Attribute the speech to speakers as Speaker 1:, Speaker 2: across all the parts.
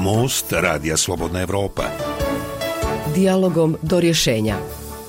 Speaker 1: Most Radija Slobodna Evropa.
Speaker 2: Dijalogom do rješenja.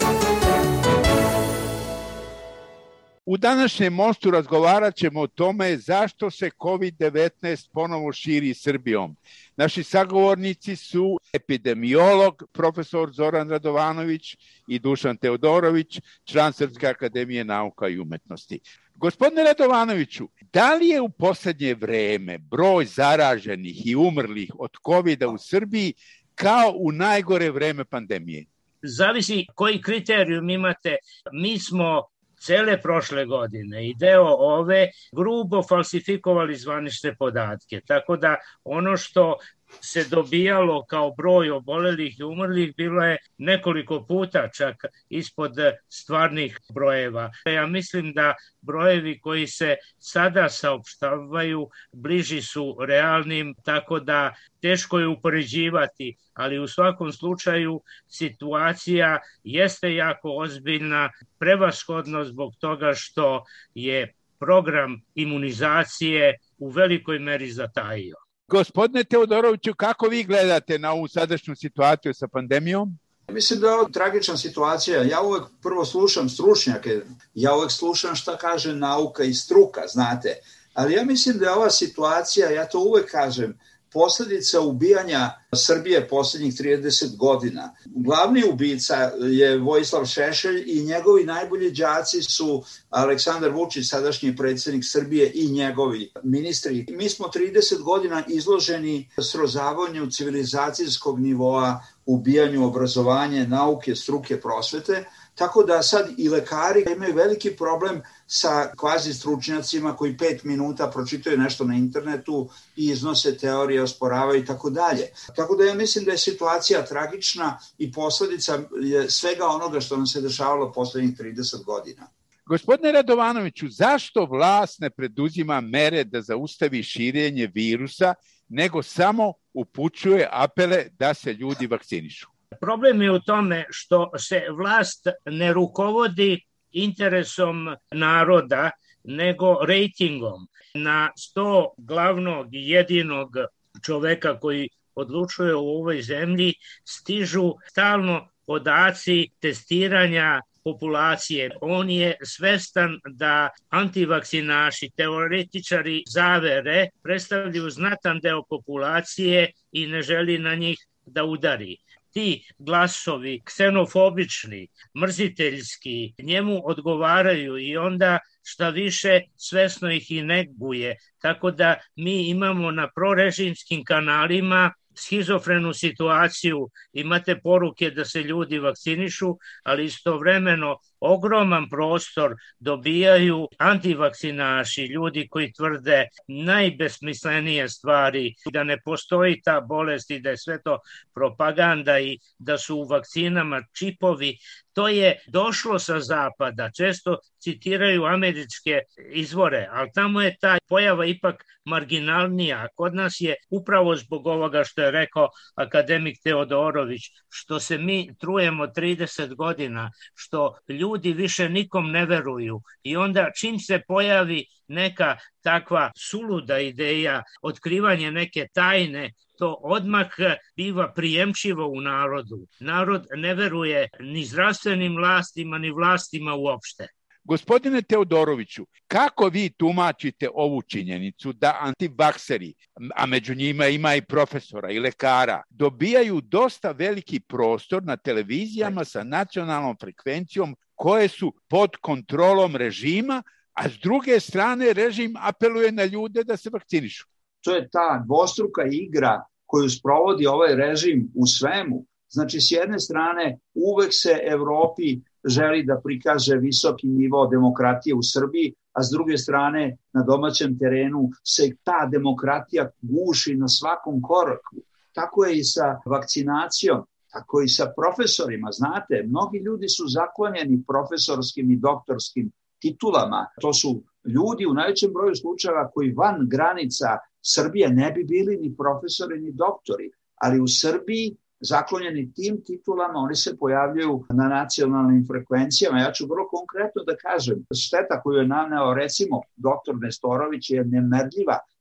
Speaker 3: U današnjem Mostu razgovarat ćemo o tome zašto se COVID-19 ponovo širi Srbijom. Naši sagovornici su epidemiolog profesor Zoran Radovanović i Dušan Teodorović, član Srpske akademije nauka i umetnosti. Gospodine Radovanoviću, da li je u posljednje vreme broj zaraženih i umrlih od COVID-a u Srbiji kao u najgore vreme pandemije?
Speaker 4: Zavisi koji kriterijum imate. Mi smo cele prošle godine i deo ove grubo falsifikovali zvanične podatke. Tako da ono što se dobijalo kao broj obolelih i umrlih bilo je nekoliko puta čak ispod stvarnih brojeva. Ja mislim da brojevi koji se sada saopštavaju bliži su realnim, tako da teško je upoređivati, ali u svakom slučaju situacija jeste jako ozbiljna, prevashodno zbog toga što je program imunizacije u velikoj meri zatajio.
Speaker 3: Gospodine Teodoroviću, kako vi gledate na ovu sadašnju situaciju sa pandemijom?
Speaker 5: Mislim da je ovo tragična situacija. Ja uvek prvo slušam stručnjake, ja uvek slušam šta kaže nauka i struka, znate. Ali ja mislim da je ova situacija, ja to uvek kažem, posljedica ubijanja Srbije posljednjih 30 godina. Glavni ubica je Vojislav Šešelj i njegovi najbolji đaci su Aleksandar Vučić, sadašnji predsjednik Srbije, i njegovi ministri. Mi smo 30 godina izloženi srozavanju civilizacijskog nivoa, ubijanju obrazovanja, nauke, struke, prosvete, tako da sad i lekari imaju veliki problem sa kvazi stručnjacima koji 5 minuta pročitaju nešto na internetu i iznose teorije, osporavaju i tako dalje. Tako da ja mislim da je situacija tragična i posljedica svega onoga što nam se dešavalo poslednjih 30 godina.
Speaker 3: Gospodine Radovanoviću, zašto vlast ne preduzima mere da zaustavi širenje virusa, nego samo upućuje apele da se ljudi vakcinišu?
Speaker 4: Problem je u tome što se vlast ne rukovodi interesom naroda, nego rejtingom. Na 100 glavnog i jedinog čoveka koji odlučuje u ovoj zemlji stižu stalno podaci testiranja populacije. On je svestan da antivakcinaši, teoretičari zavere predstavljaju znatan deo populacije i ne želi na njih da udari. Ti glasovi, ksenofobični, mrziteljski, njemu odgovaraju i onda šta više svesno ih i neguje. Tako da mi imamo na prorežimskim kanalima schizofrenu situaciju, imate poruke da se ljudi vakcinišu, ali istovremeno ogroman prostor dobijaju antivakcinaši, ljudi koji tvrde najbesmislenije stvari, da ne postoji ta bolest i da je sve to propaganda i da su u vakcinama čipovi. To je došlo sa zapada, često citiraju američke izvore, ali tamo je ta pojava ipak marginalnija. Kod nas je upravo zbog ovoga što je rekao akademik Teodorović, što se mi trujemo 30 godina, što ljudi više nikom ne veruju i onda čim se pojavi neka takva suluda ideja, otkrivanje neke tajne, to odmah biva prijemčivo u narodu. Narod ne veruje ni zdravstvenim vlastima, ni vlastima uopšte.
Speaker 3: Gospodine Teodoroviću, kako vi tumačite ovu činjenicu da antivakseri, a među njima ima i profesora i lekara, dobijaju dosta veliki prostor na televizijama sa nacionalnom frekvencijom koje su pod kontrolom režima, a s druge strane režim apeluje na ljude da se vakcinišu?
Speaker 5: To je ta dvostruka igra koju sprovodi ovaj režim u svemu. Znači, s jedne strane, uvek se Evropi želi da prikaže visoki nivo demokratije u Srbiji, a s druge strane, na domaćem terenu se ta demokratija guši na svakom koraku. Tako je i sa vakcinacijom, tako i sa profesorima. Znate, mnogi ljudi su zaklonjeni profesorskim i doktorskim titulama. To su ljudi u najvećem broju slučajeva koji van granica Srbije ne bi bili ni profesori ni doktori, ali u Srbiji zaklonjeni tim titulama oni se pojavljaju na nacionalnim frekvencijama. Ja ću vrlo konkretno da kažem, šteta koju je naneo recimo doktor Nestorović je nemerljiva.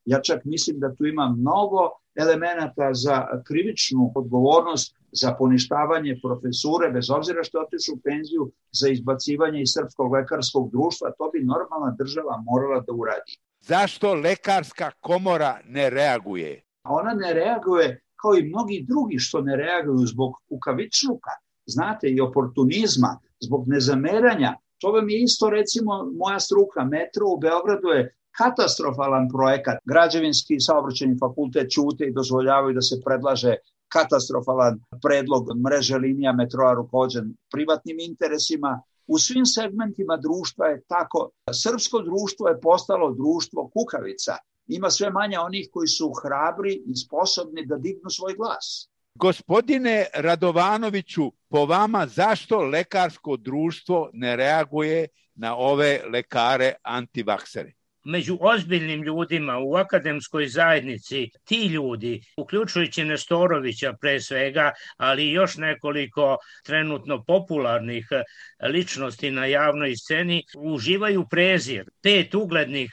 Speaker 5: Ja čak mislim da tu ima mnogo elemenata za krivičnu odgovornost, za poništavanje profesure, bez obzira što otišu u penziju, za izbacivanje iz Srpskog lekarskog društva. To bi normalna država morala da uradi.
Speaker 3: Zašto lekarska komora ne reaguje?
Speaker 5: Ona ne reaguje kao i mnogi drugi što ne reaguju zbog kukavičluka, znate, i oportunizma, zbog nezameranja. To vam je isto, recimo, moja struka, metro u Beogradu je katastrofalan projekat. Građevinski i saobraćajni fakultet ćute i dozvoljavaju da se predlaže katastrofalan predlog mreže linija metroa rukovođen privatnim interesima. U svim segmentima društva je tako. Srpsko društvo je postalo društvo kukavica. Ima sve manje onih koji su hrabri i sposobni da dignu svoj glas.
Speaker 3: Gospodine Radovanoviću, po vama zašto lekarsko društvo ne reaguje na ove lekare antivaksere?
Speaker 4: Među ozbiljnim ljudima u akademskoj zajednici ti ljudi, uključujući Nestorovića pre svega, ali i još nekoliko trenutno popularnih ličnosti na javnoj sceni, uživaju prezir. 5 uglednih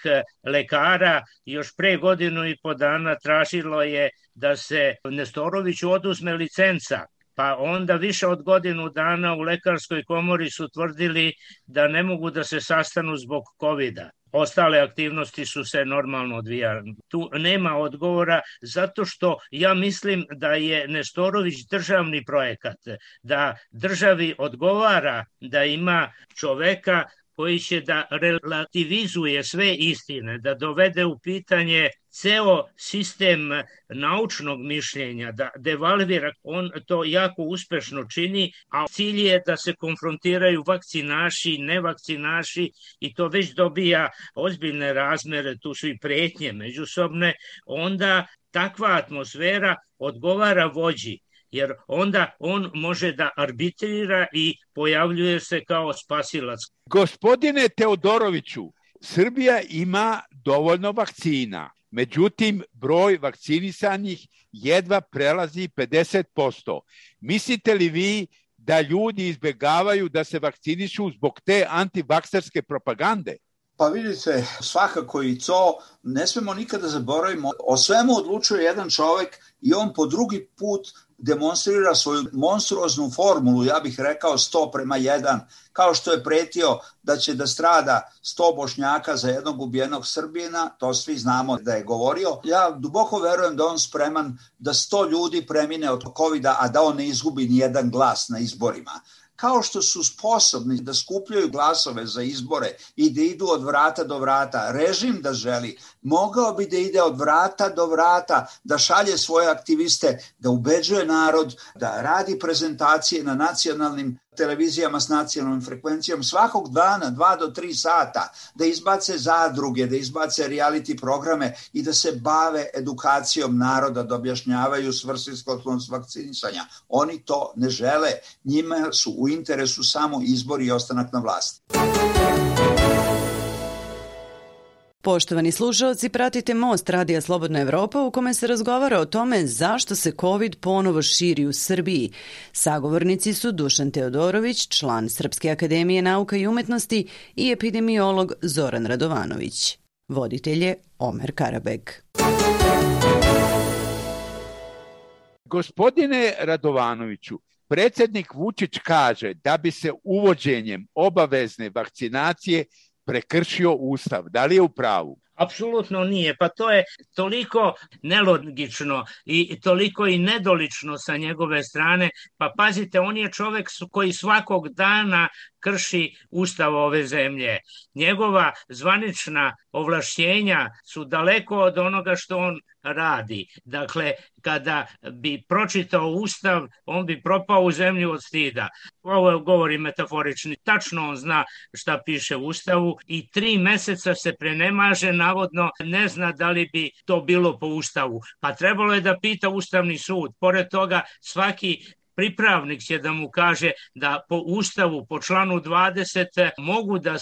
Speaker 4: lekara još pre 1.5 godina tražilo je da se Nestoroviću oduzme licenca. Pa onda više od 1 godina u lekarskoj komori su tvrdili da ne mogu da se sastanu zbog COVID-a. Ostale aktivnosti su se normalno odvijale. Tu nema odgovora zato što ja mislim da je Nestorović državni projekat, da državi odgovara da ima čoveka koji će da relativizuje sve istine, da dovede u pitanje ceo sistem naučnog mišljenja, da devalvira. On to jako uspešno čini, a cilj je da se konfrontiraju vakcinaši, nevakcinaši i to već dobija ozbiljne razmere, tu su i pretnje međusobne. Onda takva atmosfera odgovara vođi, jer onda on može da arbitrira i pojavljuje se kao spasilac.
Speaker 3: Gospodine Teodoroviću, Srbija ima dovoljno vakcina. Međutim, broj vakcinisanih jedva prelazi 50%. Mislite li vi da ljudi izbegavaju da se vakcinišu zbog te antivakserske propagande?
Speaker 5: Pa vidite, svakako i to, ne smemo nikada zaboravimo, o svemu odlučuje jedan čovek i on po drugi put demonstrira svoju monstruoznu formulu, ja bih rekao 100:1, kao što je pretio da će da strada 100 Bošnjaka za jednog ubijenog Srbina, to svi znamo da je govorio. Ja duboko verujem da on spreman da 100 ljudi premine od COVID-a, a da on ne izgubi ni jedan glas na izborima. Kao što su sposobni da skupljaju glasove za izbore i da idu od vrata do vrata, režim da želi, mogao bi da ide od vrata do vrata, da šalje svoje aktiviste, da ubeđuje narod, da radi prezentacije na nacionalnim televizijama s nacionalnom frekvencijom svakog dana 2 do 3 sata, da izbace zadruge, da izbace reality programe i da se bave edukacijom naroda, da objašnjavaju svrsishodnost vakcinisanja. Oni to ne žele. Njima su u interesu samo izbor i ostanak na vlasti.
Speaker 6: Poštovani slušaoci, pratite Most Radija Slobodna Evropa u kome se razgovara o tome zašto se COVID ponovo širi u Srbiji. Sagovornici su Dušan Teodorović, član Srpske akademije nauka i umetnosti i epidemiolog Zoran Radovanović. Voditelj je Omer Karabeg.
Speaker 3: Gospodine Radovanoviću, predsjednik Vučić kaže da bi se uvođenjem obavezne vakcinacije prekršio Ustav. Da li je u pravu?
Speaker 4: Apsolutno nije, pa to je toliko nelogično i toliko i nedolično sa njegove strane. Pa pazite, on je čovek koji svakog dana krši Ustav ove zemlje. Njegova zvanična ovlašćenja su daleko od onoga što on radi. Dakle, kada bi pročitao Ustav, on bi propao u zemlju od stida. Ovo govori metaforični. Tačno on zna šta piše u Ustavu i 3 meseca se prenemaže, navodno ne zna da li bi to bilo po Ustavu. Pa trebalo je da pita Ustavni sud. Pored toga, svaki pripravnik će da mu kaže da po Ustavu, po članu 20, mogu da se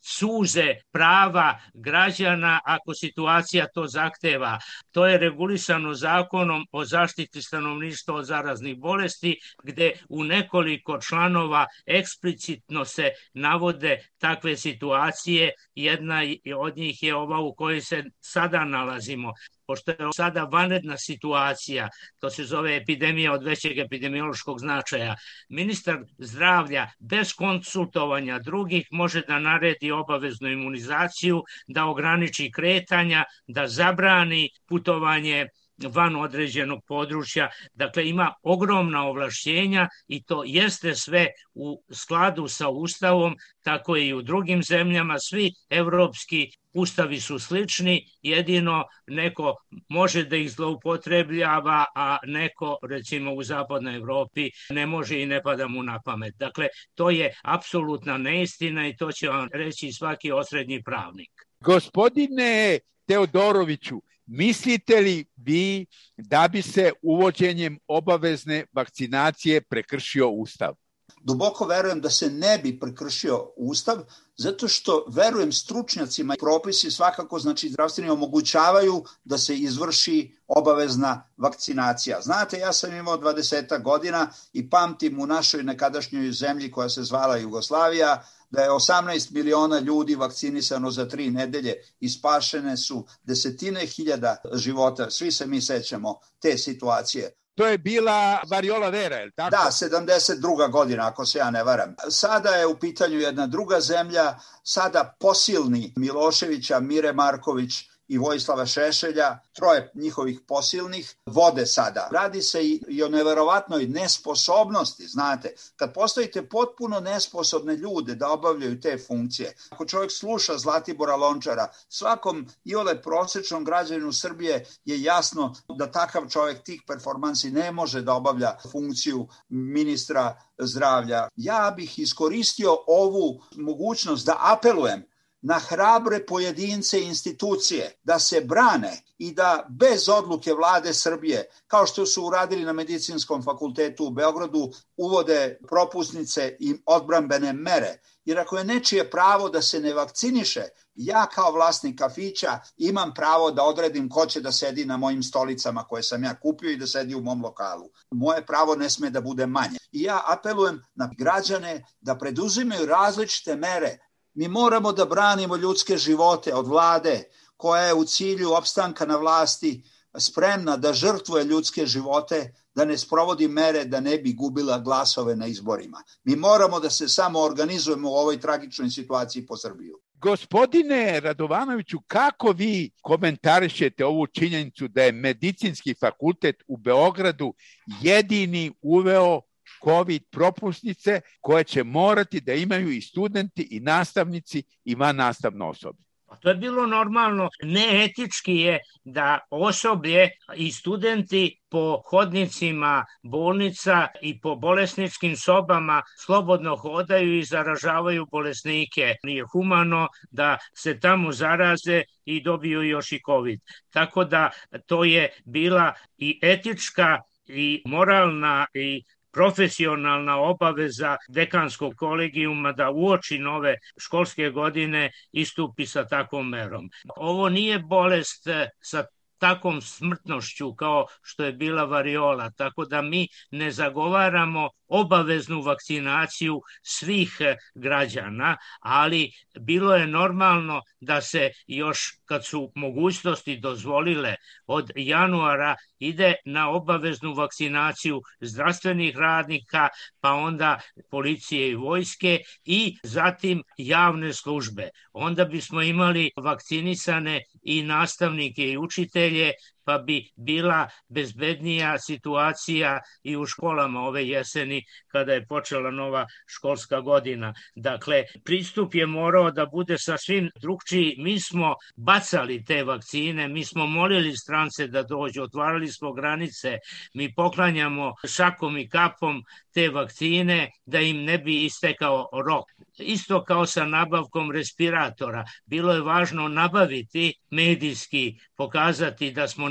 Speaker 4: suze prava građana ako situacija to zahteva. To je regulisano zakonom o zaštiti stanovništva od zaraznih bolesti, gde u nekoliko članova eksplicitno se navode takve situacije. Jedna od njih je ova u kojoj se sada nalazimo. Pošto je sada vanredna situacija, to se zove epidemija od većeg epidemiološkog značaja, ministar zdravlja bez konsultovanja drugih može da naredi obaveznu imunizaciju, da ograniči kretanja, da zabrani putovanje van određenog područja. Dakle, ima ogromna ovlašćenja i to jeste sve u skladu sa Ustavom, tako i u drugim zemljama. Svi evropski ustavi su slični, jedino neko može da ih zloupotrebljava, a neko, recimo u zapadnoj Evropi, ne može i ne pada mu na pamet. Dakle, to je apsolutna neistina i to će vam reći svaki osrednji pravnik.
Speaker 3: Gospodine Teodoroviću, mislite li vi da bi se uvođenjem obavezne vakcinacije prekršio Ustav?
Speaker 5: Duboko verujem da se ne bi prekršio Ustav, zato što verujem stručnjacima. Propisi svakako, znači zdravstveni, omogućavaju da se izvrši obavezna vakcinacija. Znate, ja sam imao 20 godina i pamtim u našoj nekadašnjoj zemlji koja se zvala Jugoslavija, da je 18 miliona ljudi vakcinisano za 3 nedelje i spašene su desetine hiljada života. Svi se mi sećamo te situacije.
Speaker 3: To je bila variola vera, je li tako?
Speaker 5: Da, 72. godina, ako se ja ne varam. Sada je u pitanju jedna druga zemlja, sada posilni Miloševića, Mire Marković i Vojislava Šešelja, 3 njihovih posilnih, vode sada. Radi se i o neverovatnoj nesposobnosti, znate. Kad postavite potpuno nesposobne ljude da obavljaju te funkcije, ako čovjek sluša Zlatibora Lončara, svakom iole prosječnom građaninu Srbije je jasno da takav čovjek tih performansi ne može da obavlja funkciju ministra zdravlja. Ja bih iskoristio ovu mogućnost da apelujem na hrabre pojedince i institucije da se brane i da bez odluke vlade Srbije, kao što su uradili na Medicinskom fakultetu u Beogradu, uvode propusnice i odbrambene mere. Jer ako je nečije pravo da se ne vakciniše, ja kao vlasnik kafića imam pravo da odredim ko će da sedi na mojim stolicama koje sam ja kupio i da sedi u mom lokalu. Moje pravo ne sme da bude manje. I ja apelujem na građane da preduzimaju različite mere. Mi moramo da branimo ljudske živote od vlade koja je u cilju opstanka na vlasti spremna da žrtvuje ljudske živote, da ne sprovodi mere da ne bi gubila glasove na izborima. Mi moramo da se samo organizujemo u ovoj tragičnoj situaciji po Srbiju.
Speaker 3: Gospodine Radovanoviću, kako vi komentarišete ovu činjenicu da je Medicinski fakultet u Beogradu jedini uveo COVID propusnice koje će morati da imaju i studenti i nastavnici i vannastavno osoblje?
Speaker 4: To je bilo normalno. Neetički je da osoblje i studenti po hodnicima bolnica i po bolesničkim sobama slobodno hodaju i zaražavaju bolesnike. Nije humano da se tamo zaraze i dobiju još i COVID. Tako da to je bila i etička i moralna i profesionalna obaveza dekanskog kolegijuma da uoči nove školske godine istupi sa takvom merom. Ovo nije bolest sa takvom smrtnošću kao što je bila variola, tako da mi ne zagovaramo obaveznu vakcinaciju svih građana, ali bilo je normalno da se još kad su mogućnosti dozvolile od januara ide na obaveznu vakcinaciju zdravstvenih radnika, pa onda policije i vojske i zatim javne službe. Onda bismo imali vakcinisane i nastavnike i učitelje, pa bi bila bezbednija situacija i u školama ove jeseni kada je počela nova školska godina. Dakle, pristup je morao da bude sasvim drugčiji. Mi smo bacali te vakcine, mi smo molili strance da dođu, otvarali smo granice, mi poklanjamo šakom i kapom te vakcine da im ne bi istekao rok. Isto kao sa nabavkom respiratora. Bilo je važno nabaviti, medijski pokazati da smo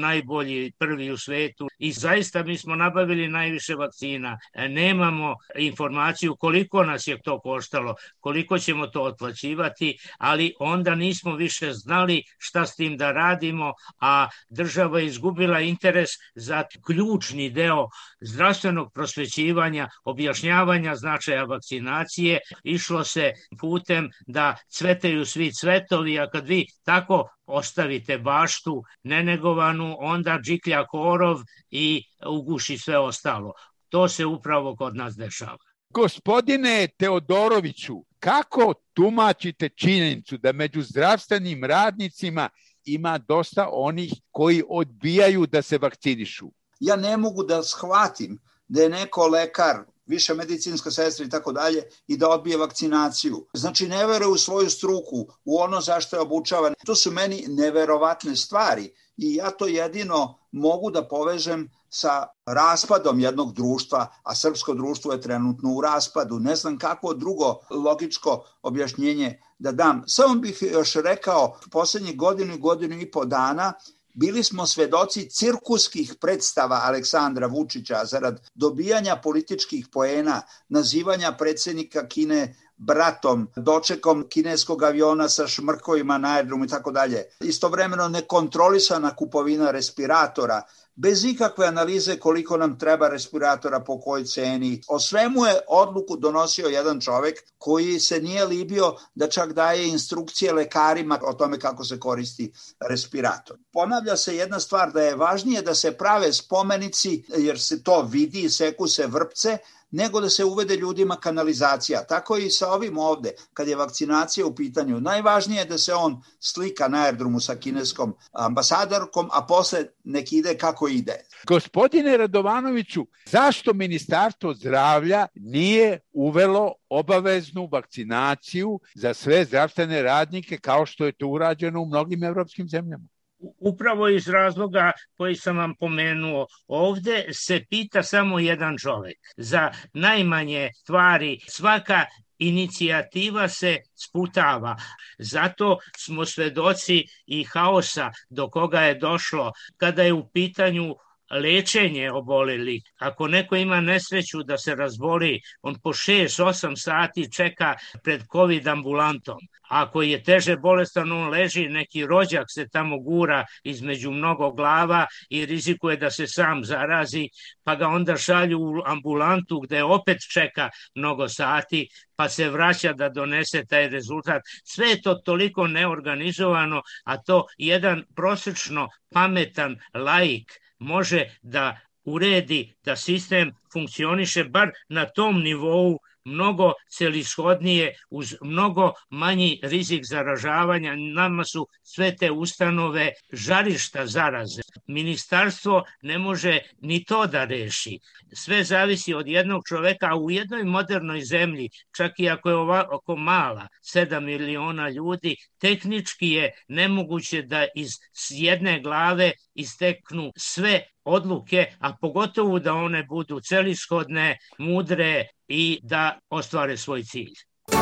Speaker 4: najbolji, prvi u svetu i zaista mi smo nabavili najviše vakcina. Nemamo informaciju koliko nas je to koštalo, koliko ćemo to otplaćivati, ali onda nismo više znali šta s tim da radimo, a država je izgubila interes za ključni deo zdravstvenog prosvećivanja, objašnjavanja značaja vakcinacije. Išlo se putem da cvetaju svi cvetovi, a kad vi tako ostavite baštu nenegovanu, onda džiklja korov i uguši sve ostalo. To se upravo kod nas dešava.
Speaker 3: Gospodine Teodoroviću, kako tumačite činjenicu da među zdravstvenim radnicima ima dosta onih koji odbijaju da se vakcinišu?
Speaker 5: Ja ne mogu da shvatim da je neko lekar, više medicinska sestra i tako dalje, i da odbije vakcinaciju. Znači, ne veruje u svoju struku, u ono zašto je obučavan. To su meni neverovatne stvari i ja to jedino mogu da povežem sa raspadom jednog društva, a srpsko društvo je trenutno u raspadu. Ne znam kako drugo logičko objašnjenje da dam. Samo bih još rekao, poslednjih godinu i po dana bili smo svedoci cirkuskih predstava Aleksandra Vučića zarad dobijanja političkih poena, nazivanja predsjednika Kine bratom, dočekom kineskog aviona sa šmrkovima na aerodromu i tako dalje. Istovremeno nekontrolisana kupovina respiratora, bez ikakve analize koliko nam treba respiratora, po kojoj ceni. O svemu je odluku donosio jedan čovek koji se nije libio da čak daje instrukcije lekarima o tome kako se koristi respirator. Ponavlja se jedna stvar, da je važnije da se prave spomenici, jer se to vidi, seku se vrpce, nego da se uvede ljudima kanalizacija. Tako i sa ovim ovde, kad je vakcinacija u pitanju. Najvažnije je da se on slika na aerodromu sa kineskom ambasadorkom, a posle nek ide kako ide.
Speaker 3: Gospodine Radovanoviću, zašto Ministarstvo zdravlja nije uvelo obaveznu vakcinaciju za sve zdravstvene radnike kao što je to urađeno u mnogim evropskim zemljama?
Speaker 4: Upravo iz razloga koji sam vam pomenuo, ovde se pita samo jedan čovek. Za najmanje stvari svaka inicijativa se sputava. Zato smo svedoci i haosa do koga je došlo kada je u pitanju lečenje obolelih. Ako neko ima nesreću da se razboli, on po 6-8 sati čeka pred COVID ambulantom. Ako je teže bolestan, on leži, neki rođak se tamo gura između mnogo glava i rizikuje da se sam zarazi, pa ga onda šalju u ambulantu gde opet čeka mnogo sati, pa se vraća da donese taj rezultat. Sve je to toliko neorganizovano, a to jedan prosečno pametan laik može da uredi da sistem funkcioniše bar na tom nivou mnogo celishodnije, uz mnogo manji rizik zaražavanja. Nama su sve te ustanove žarišta zaraze. Ministarstvo ne može ni to da reši. Sve zavisi od jednog čoveka, a u jednoj modernoj zemlji, čak i ako je ovako mala, 7 miliona ljudi, tehnički je nemoguće da iz jedne glave isteknu sve odluke, a pogotovo da one budu celishodne, mudre i da ostvare svoj cilj.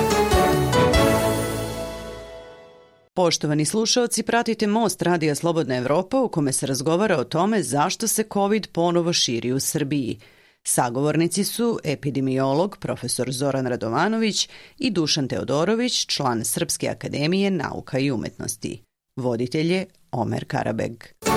Speaker 6: Poštovani slušaoci, pratite Most Radija Slobodna Evropa u kome se razgovara o tome zašto se COVID ponovo širi u Srbiji. Sagovornici su epidemiolog profesor Zoran Radovanović i Dušan Teodorović, član Srpske akademije nauka i umetnosti. Voditelj je Omer Karabeg.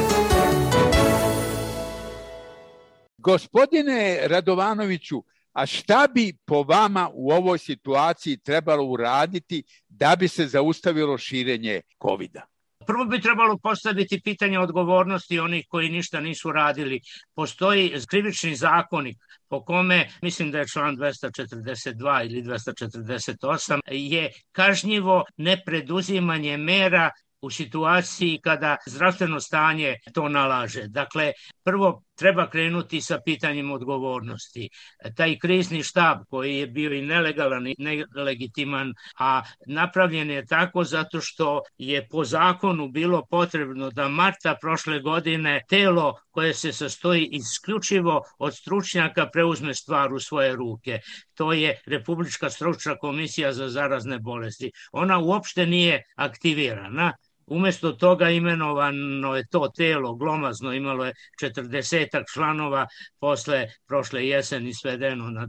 Speaker 3: Gospodine Radovanoviću, a šta bi po vama u ovoj situaciji trebalo uraditi da bi se zaustavilo širenje COVID-a?
Speaker 4: Prvo bi trebalo postaviti pitanje odgovornosti onih koji ništa nisu radili. Postoji krivični zakonik po kome, mislim da je član 242 ili 248, je kažnjivo nepreduzimanje mera u situaciji kada zdravstveno stanje to nalaže. Dakle, prvo treba krenuti sa pitanjem odgovornosti. Taj krizni štab koji je bio i nelegalan i nelegitiman, a napravljen je tako zato što je po zakonu bilo potrebno da marta prošle godine telo koje se sastoji isključivo od stručnjaka preuzme stvar u svoje ruke. To je Republička stručna komisija za zarazne bolesti. Ona uopšte nije aktivirana. Umesto toga imenovano je to telo glomazno, imalo je 40 članova, posle prošle jeseni svedeno na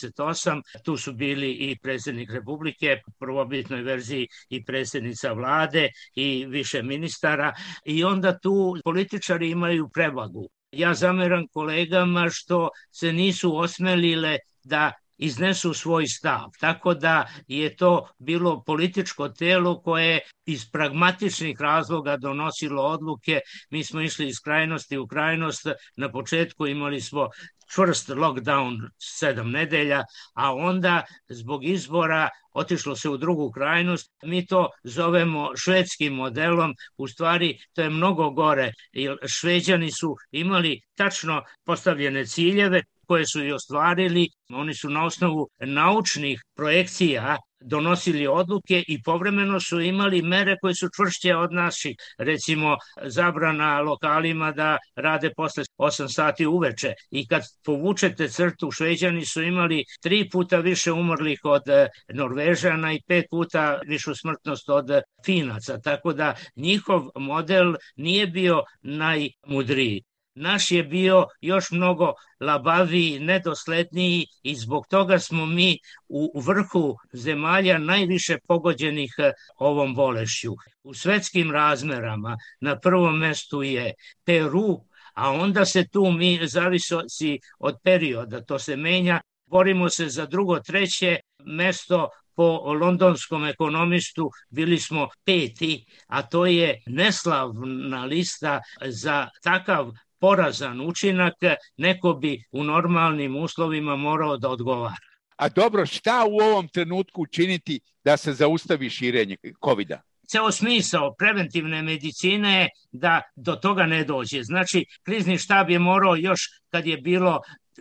Speaker 4: 28. Tu su bili i predsjednik Republike, u prvobitnoj verziji i predsjednica vlade i više ministara, i onda tu političari imaju prevagu. Ja zameram kolegama što se nisu osmelile da iznesu svoj stav. Tako da je to bilo političko telo koje iz pragmatičnih razloga donosilo odluke. Mi smo išli iz krajnosti u krajnost. Na početku imali smo čvrst lockdown 7 nedelja, a onda zbog izbora otišlo se u drugu krajnost. Mi to zovemo švedskim modelom. U stvari to je mnogo gore, jer Šveđani su imali tačno postavljene ciljeve koje su i ostvarili. Oni su na osnovu naučnih projekcija donosili odluke i povremeno su imali mere koje su čvršće od naših. Recimo, zabrana lokalima da rade posle 8 sati uveče. I kad povučete crtu, Šveđani su imali 3 puta više umrlih od Norvežana i 5 puta višu smrtnost od Finaca. Tako da njihov model nije bio najmudriji. Naš je bio još mnogo labaviji, nedosledniji i zbog toga smo mi u vrhu zemalja najviše pogođenih ovom bolešću. U svetskim razmerama na prvom mestu je Peru, a onda se tu mi, zavisi od perioda, to se menja, borimo se za drugo, treće mesto. Po londonskom ekonomistu bili smo 5. a to je neslavna lista. Za takav porazan učinak neko bi u normalnim uslovima morao da odgovara.
Speaker 3: A dobro, šta u ovom trenutku učiniti da se zaustavi širenje COVID-a?
Speaker 4: Ceo smisao preventivne medicine je da do toga ne dođe. Znači, krizni štab je morao još kad je bilo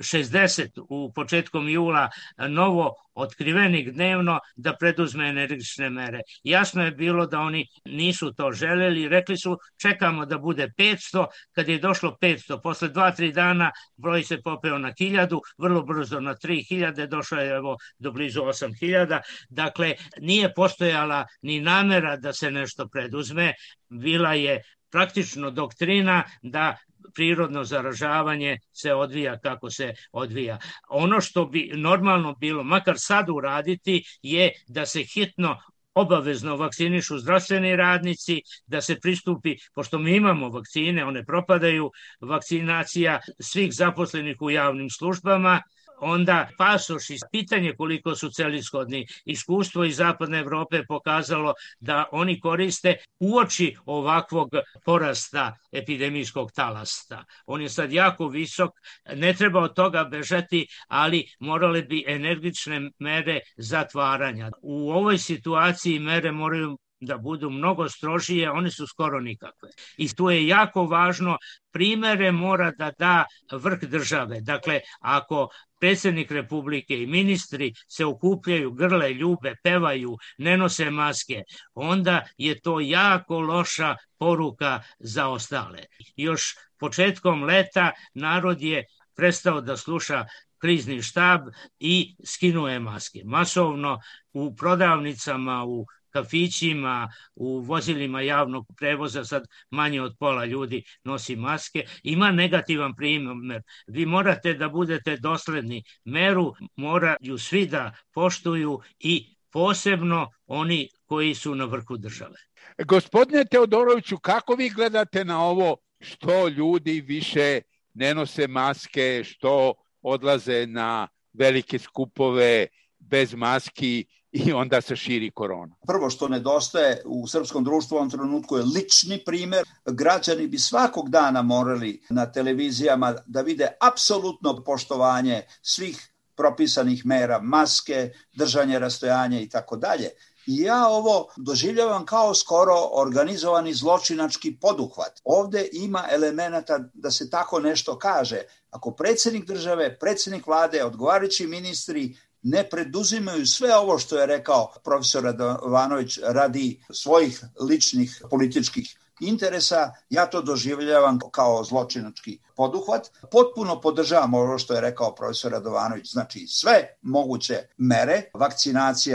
Speaker 4: 60 u početkom jula novo otkrivenih dnevno da preduzme energične mere. Jasno je bilo da oni nisu to želeli, rekli su čekamo da bude 500, kad je došlo 500, posle 2-3 dana broj se popeo na 1000, vrlo brzo na 3000, došlo je evo do blizu 8000, dakle nije postojala ni namera da se nešto preduzme, bila je praktično doktrina da prirodno zaražavanje se odvija kako se odvija. Ono što bi normalno bilo, makar sad uraditi, je da se hitno obavezno vakcinišu zdravstveni radnici, da se pristupi, pošto mi imamo vakcine, one propadaju, vakcinacija svih zaposlenih u javnim službama, onda pasoš i pitanje koliko su celishodni. Iskustvo iz zapadne Evrope pokazalo da oni koriste uoči ovakvog porasta epidemijskog talasta. On je sad jako visok, ne treba od toga bežati, ali morale bi energične mere zatvaranja. U ovoj situaciji mere moraju da budu mnogo strožije, one su skoro nikakve. I tu je jako važno, primere mora da da vrh države. Dakle, ako predsjednik Republike i ministri se okupljaju, grle, ljube, pevaju, ne nose maske, onda je to jako loša poruka za ostale. Još početkom leta narod je prestao da sluša krizni štab i skinuo je maske. Masovno u prodavnicama, u kafićima, u vozilima javnog prevoza, sad manje od pola ljudi nosi maske. Ima negativan primer. Vi morate da budete dosledni. Meru moraju svi da poštuju i posebno oni koji su na vrhu države.
Speaker 3: Gospodine Teodoroviću, kako vi gledate na ovo što ljudi više ne nose maske, što odlaze na velike skupove bez maski i onda se širi korona?
Speaker 5: Prvo što nedostaje u srpskom društvu u ovom trenutku je lični primer. Građani bi svakog dana morali na televizijama da vide apsolutno poštovanje svih propisanih mera, maske, držanje rastojanja i tako dalje. I ja ovo doživljavam kao skoro organizovani zločinački poduhvat. Ovde ima elemenata da se tako nešto kaže. Ako predsjednik države, predsjednik vlade, odgovarajući ministri ne preduzimaju sve ovo što je rekao profesor Radovanović radi svojih ličnih političkih interesa, ja to doživljavam kao zločinački poduhvat. Potpuno podržavam ovo što je rekao profesor Radovanović, znači sve moguće mere, vakcinacija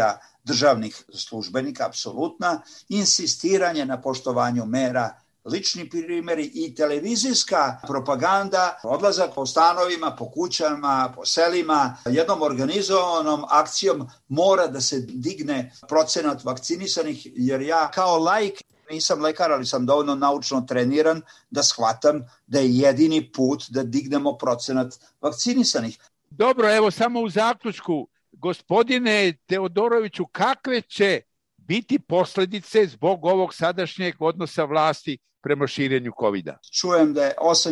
Speaker 5: državnih službenika, apsolutna, insistiranje na poštovanju mera, lični primjeri i televizijska propaganda, odlazak po stanovima, po kućama, po selima, jednom organizovanom akcijom mora da se digne procenat vakcinisanih, jer ja kao laik nisam lekar, ali sam dovoljno naučno treniran da shvatam da je jedini put da dignemo procenat vakcinisanih.
Speaker 3: Dobro, evo samo u zaključku, gospodine Teodoroviću, kakve će biti posledice zbog ovog sadašnjeg odnosa vlasti prema širenju COVID-a?
Speaker 5: Čujem da je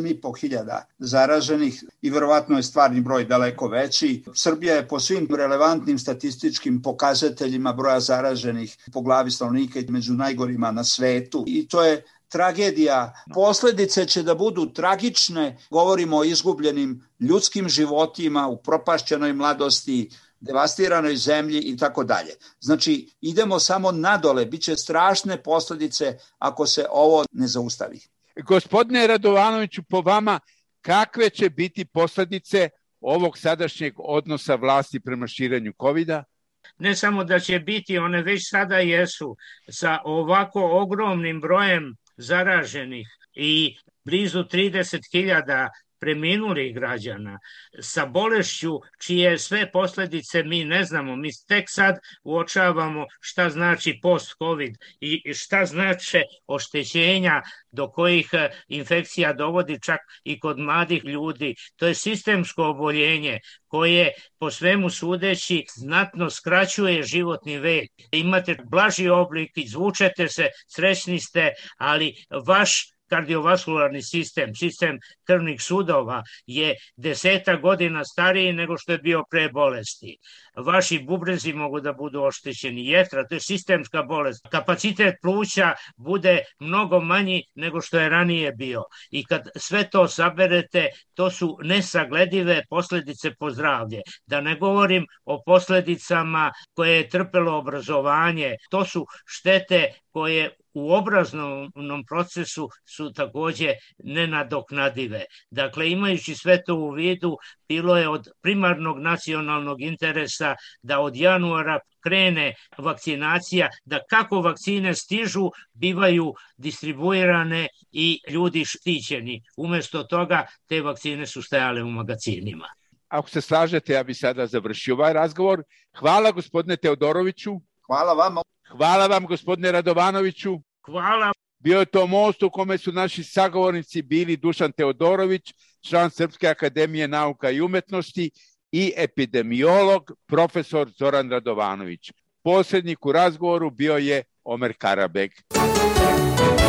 Speaker 5: 8.500 zaraženih i verovatno je stvarni broj daleko veći. Srbija je po svim relevantnim statističkim pokazateljima broja zaraženih po glavi stanovnika među najgorima na svetu i to je tragedija. Posledice će da budu tragične, govorimo o izgubljenim ljudskim životima, u propašćenoj mladosti, devastiranoj zemlji i tako dalje. Znači, idemo samo nadole, bit će strašne posledice ako se ovo ne zaustavi.
Speaker 3: Gospodine Radovanoviću, po vama, kakve će biti posledice ovog sadašnjeg odnosa vlasti prema širenju COVID-a?
Speaker 4: Ne samo da će biti, one već sada jesu, sa ovako ogromnim brojem zaraženih i blizu 30.000 preminulih građana, sa bolešću čije sve posledice mi ne znamo. Mi tek sad uočavamo šta znači post-COVID i šta znače oštećenja do kojih infekcija dovodi čak i kod mladih ljudi. To je sistemsko oboljenje koje po svemu sudeći znatno skraćuje životni vek. Imate blaži oblik, izvučete se, srećni ste, ali vaš kardiovaskularni sistem, sistem krvnih sudova je 10 godina stariji nego što je bio pre bolesti. Vaši bubrezi mogu da budu oštećeni, jetra, to je sistemska bolest. Kapacitet pluća bude mnogo manji nego što je ranije bio. I kad sve to saberete, to su nesagledive posledice po zdravlje. Da ne govorim o posledicama koje je trpelo obrazovanje. To su štete koje u obrazovnom procesu su takođe nenadoknadive. Dakle, imajući sve to u vidu, bilo je od primarnog nacionalnog interesa da od januara krene vakcinacija, da kako vakcine stižu, bivaju distribuirane i ljudi štićeni. Umesto toga, te vakcine su stajale u magazinima.
Speaker 3: Ako se slažete, ja bih sada završio ovaj razgovor. Hvala gospodine Teodoroviću.
Speaker 5: Hvala vama.
Speaker 3: Hvala vam gospodine Radovanoviću.
Speaker 4: Hvala.
Speaker 3: Bio je to most u kome su naši sagovornici bili Dušan Teodorović, član Srpske akademije nauka i umetnosti i epidemiolog profesor Zoran Radovanović. Posrednik u razgovoru bio je Omer Karabek.